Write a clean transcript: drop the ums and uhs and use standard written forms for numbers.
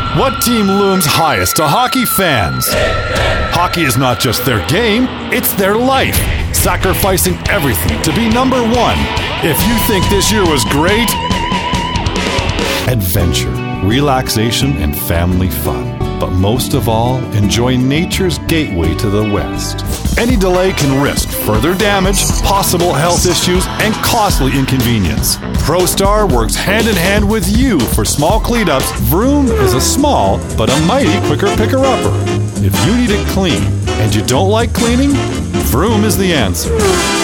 What team looms highest to hockey fans? Hockey is not just their game, it's their life, sacrificing everything to be number one. If you think this year was great, adventure, relaxation, and family fun. But most of all, enjoy nature's gateway to the West. Any delay can risk further damage, possible health issues, and costly inconvenience. ProStar works hand in hand with you for small cleanups. Vroom is a small but a mighty quicker picker-upper. If you need it clean and you don't like cleaning, Vroom is the answer.